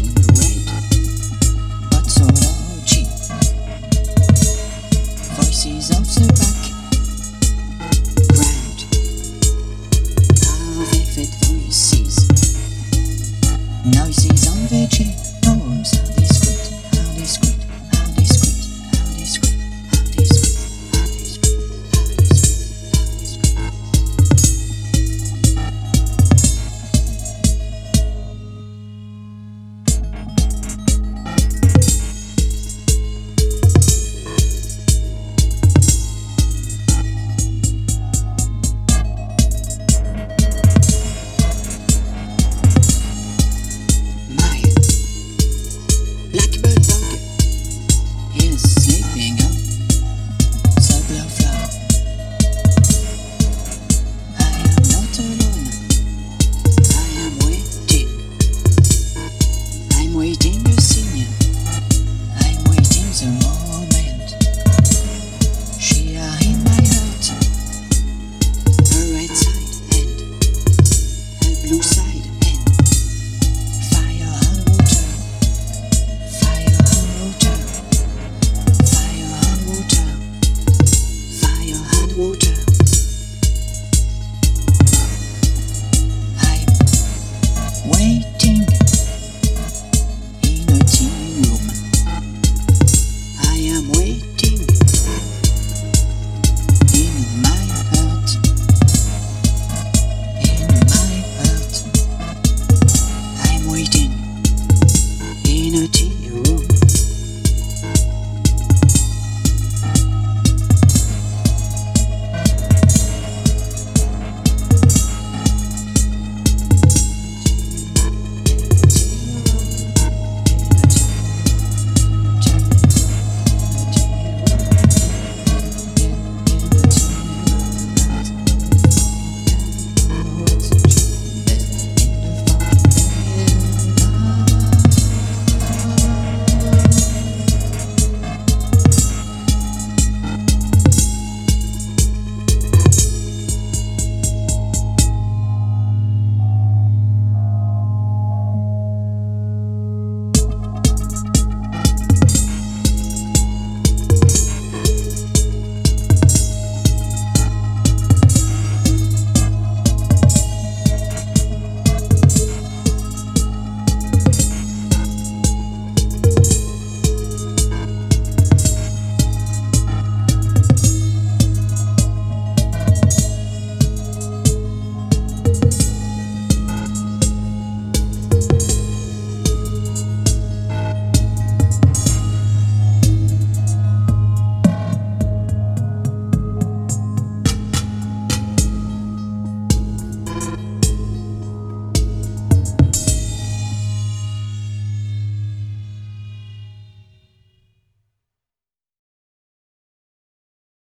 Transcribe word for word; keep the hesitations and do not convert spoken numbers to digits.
red, but so cheap. Voices of the background, our velvet voices. Noises on veggie poems, how discreet, how discreet, how discreet, how discreet, how discreet, how discreet, how discreet, how Blackbird dog is sleeping on the blow floor. I am not alone. I am waiting. I'm waiting a senior. I'm waiting the moment. She are in my heart. A red side and a blue side and fire and water. Fire and water, fire and water, fire and water. I'm waiting in a tea room. I am waiting in my heart, in my heart. I'm waiting in a tea